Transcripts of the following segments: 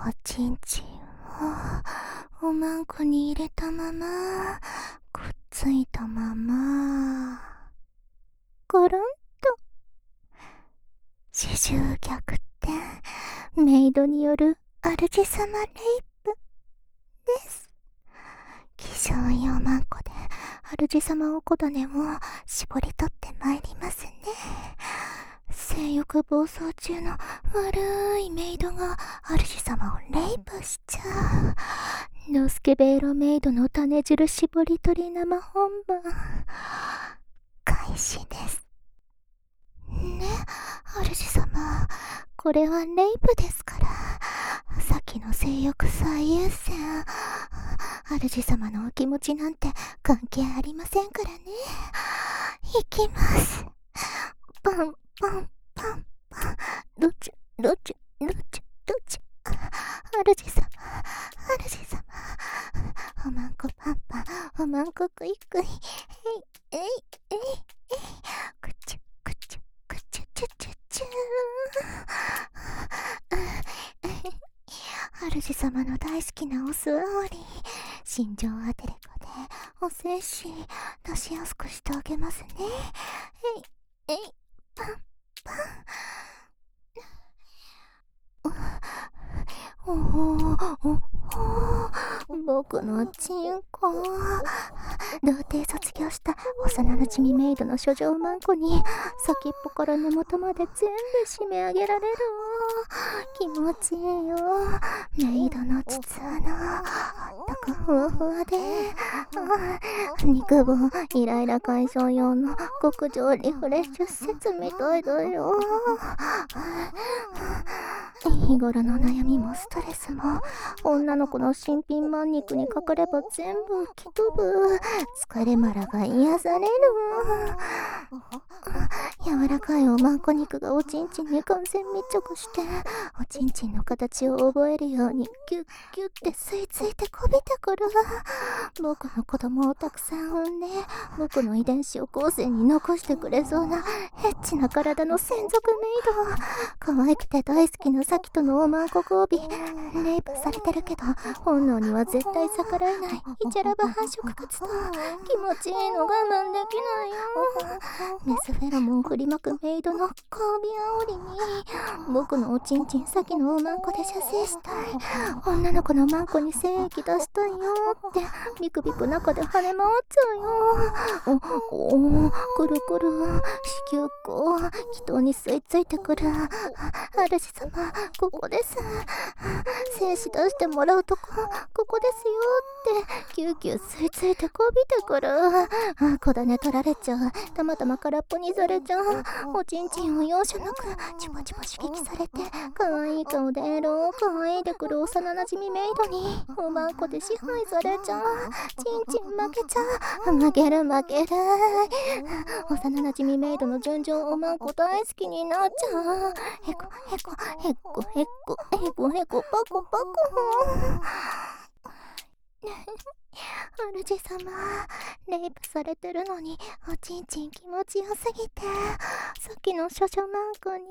おちんちんをおまんこに入れたままくっついたままコロンと。四十逆転メイドによる主様レイプです。気性いいおまんこで主様おこだねを絞り取ってまいりますね。性欲暴走中の悪いメイドが主様をレイプしちゃう。ノスケベイロメイドの種汁絞り取り生本番開始です。ね、主様、これはレイプですから、さっきの性欲最優先。主様のお気持ちなんて関係ありませんからね。いきます。パンパンパンパン。どっちどっちどっちどっち。主様、主様。おまんこパンパン、おまんこクイクイ。えいえいえいえい。くちゅくちゅくちゅちゅちゅちゅ。主様の大好きなお座り、心情アテレコでお精子出しやすくしてあげますね。えいえいパンパン。僕のチンコ。童貞卒業した幼なじみメイドの処女マンコに先っぽから根元まで全部締め上げられるわ。気持ちいいよ。メイドの膣穴あったかふわふわで、肉分イライラ解消用の極上リフレッシュ施設みたいだよ。日頃の悩みもストレスも女の子の新品満肉にかかれば全部吹き飛ぶ。疲れまらが癒される。柔らかいおまんこ肉がおちんちんに完全密着しておちんちんの形を覚えるようにギュッギュッて吸い付いてこびてくる。僕の子供をたくさん産んで僕の遺伝子を後世に残してくれそうなエッチな体の専属メイド。可愛くて大好きなサキとのおまんこ交尾レイプされてるけど本能には絶対逆らえないイチャラバ繁殖活動。気持ちいいの我慢できないよ。メスフェロモン振りまくメイドの交尾煽りに僕のおちんちん先のおまんこで射精したい。女の子のまんこに精液出したいよってビクビク中で跳ね回っちゃうよ。くるくる子宮口気筒に吸い付いてくる。主様ここです。精子出してもらうとここですよってキューキュー吸い付いてこびてくる。小種取られちゃう。たまたま空っぽにされちゃう。おちんちんを容赦なくチュパチュパ刺激されて可愛い顔でエロく騒いでくる幼なじみメイドにおまんこで支配されちゃう。ちんちん負けちゃう。負ける負ける。幼なじみメイドの純情おまんこ大好きになっちゃう。へこへこへこへこへこへこパコパコ。主様レイプされてるのにおちんちん気持ちよすぎてさっきの処女マンコに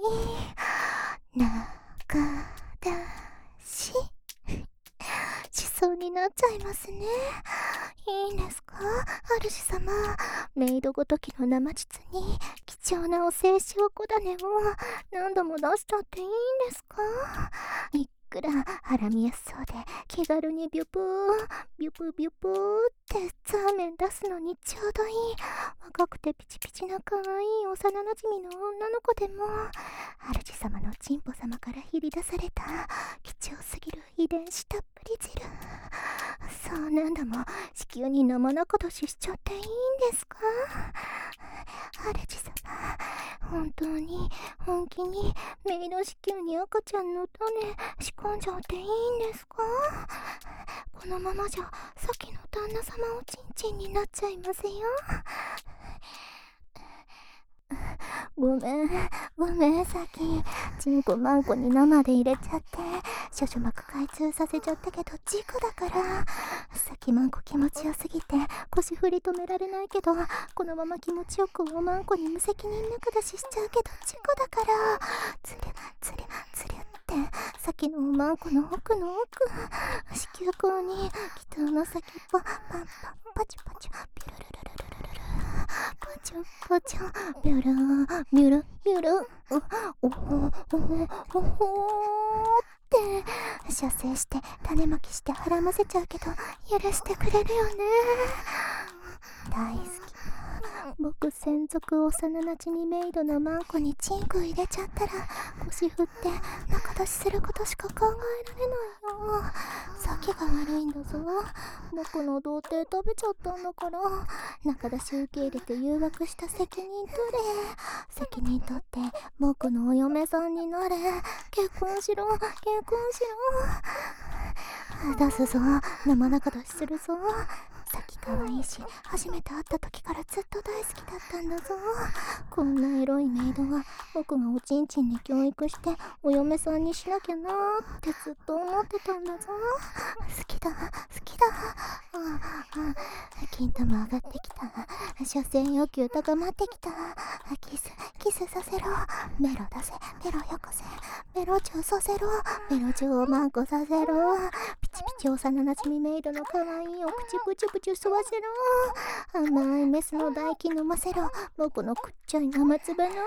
中出ししそうになっちゃいますね。いいんですか主様。メイドごときの生膣に貴重なお精子おこだねを何度も出したっていいんですか。いくら腹見やすそうで気軽にビュプービュプビュプーってザーメン出すのにちょうどいい若くてピチピチな可愛い幼なじみの女の子でも主様のチンポ様からひり出された貴重すぎる遺伝子たっぷり汁。そう何度も子宮に生中年しちゃっていいんですか主様。本当に本気にメイド子宮に赤ちゃんの種仕込んじゃっていいんですか。このままじゃさっきの旦那様おちんちんになっちゃいますよ。ごめんさっきチンコマンコに生で入れちゃって処女膜開通させちゃったけど事故だから。さっきマンコ気持ちよすぎて腰振り止められないけどこのまま気持ちよくおマンコに無責任中出ししちゃうけど事故だからつりゅつりゅつりゅってさっ先のおまんこの奥の奥、子宮口に北の先っぽ、パンパンパチパチ、ピュルルルルルルルル、パチョパチョ、ピュルミュルミュル、おほおほおほって射精して種まきして腹ませちゃうけど許してくれるよね。大好き。僕専属幼なじみメイドのマンコにチンコ入れちゃったら腰振って仲出しすることしか考えられないよ。先が悪いんだぞ。僕の童貞食べちゃったんだから仲出し受け入れて誘惑した責任取れ。責任取って僕のお嫁さんになれ。結婚しろ結婚しろ。出すぞ、生仲出しするぞ。さっき可愛いし初めて会った時からずっと大好きだったんだぞ。こんなエロいメイドは僕がおちんちんに教育してお嫁さんにしなきゃなーってずっと思ってたんだぞ。好きだ好きだ。金玉上がってきた。射精欲求高まってきた。キスさせろ。メロ出せ、メロよこせ、メロチューさせろ、メロチューをマンコさせろ。ピチピチ幼なじみメイドの可愛いお口プチプチ吸わせろ。甘いメスの唾液飲ませろ。僕のくっちゃい生唾飲め。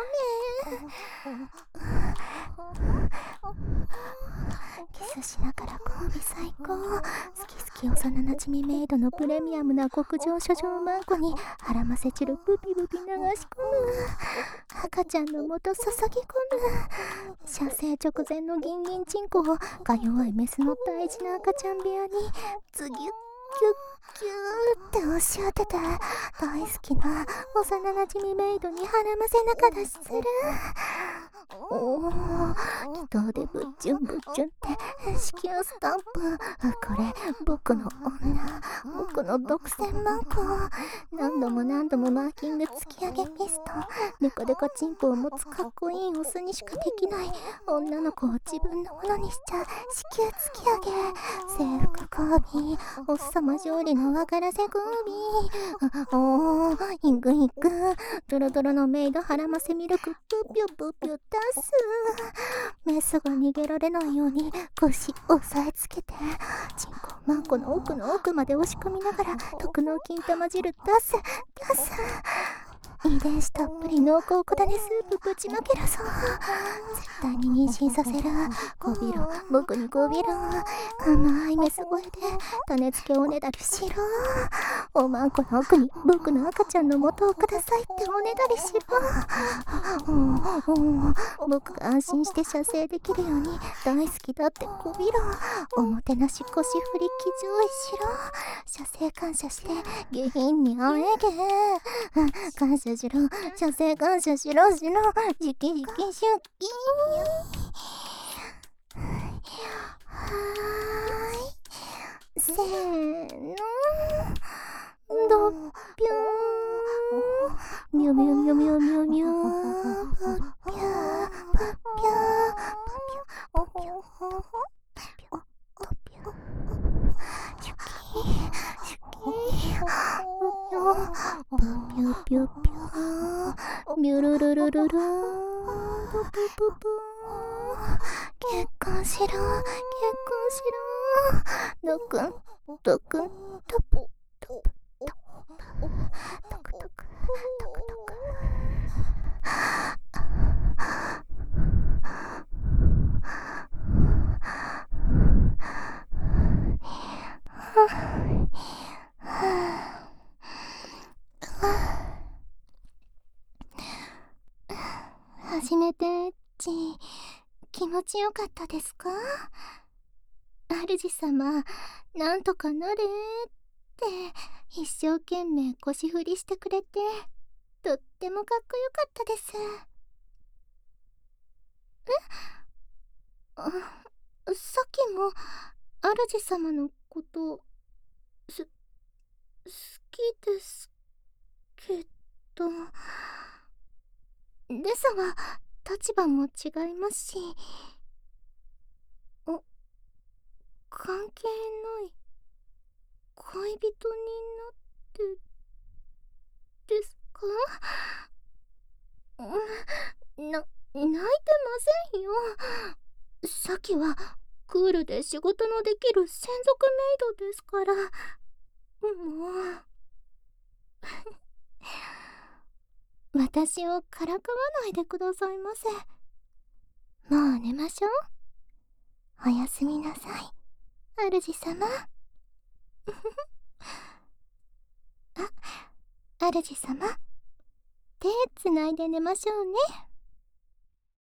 キスしながら交尾最高。好き幼なじみメイドのプレミアムな極上処女マンコに腹ませ汁ブビブビ流し込む。赤ちゃんの元注ぎ込む。射精直前のギンギンチンコをか弱いメスの大事な赤ちゃん部屋にズギュッキュッキューって押し当てて大好きな幼なじみメイドに腹ませ仲出しする。おお、気筒でぶっちゅんぶっちゅんって子宮スタンプ。これ僕の女、僕の独占マンコ。何度もマーキング突き上げピストン。デコデコチンポを持つかっこいいオスにしかできない女の子を自分のものにしちゃう子宮突き上げ。制服交尾、おっさま勝利の分からせ交尾。おー、いくいく、ドロドロのメイド腹ませミルクプピュプピュ出す。メスが逃げられないように腰押さえつけてチンコマンコの奥の奥まで押し込みながら特納金玉汁出す。遺伝子たっぷり濃厚小種スープぶちまけるぞ。絶対に妊娠させる。こびろ、僕にこびろ。甘いメス声で種付けおねだりしろ。おまんこの奥に僕の赤ちゃんの元をくださいっておねだりしろ。僕が安心して射精できるように大好きだってこびろ。おもてなし腰振り騎乗位しろ。射精感謝して下品にあえげ。感謝しろ、射精感謝しろしろ。じきじき出勤。せーの、ドッピョー、ミュミュミュミュミュミュー、パッピャーパッピャーパッピャーパッピャードッピョー、シュキーシュキー、パッピョーパッピューピュー、ミュルルルルルー、ドプププー。結婚しろ結婚しろ。ドクンドクントプトプトクトクトクトクトク。初めてエッチ気持ちよかったですか？主様、なんとかなれって一生懸命腰振りしてくれてとってもかっこよかったです。さっきも主様のこと好きですけど、ですが立場も違いますし、関係ない恋人になってですか？泣いてませんよ。 さっきはクールで仕事のできる専属メイドですから。もう私をからかわないでくださいませ。もう寝ましょう。おやすみなさい、主様。あ、主様、手つないで寝ましょうね。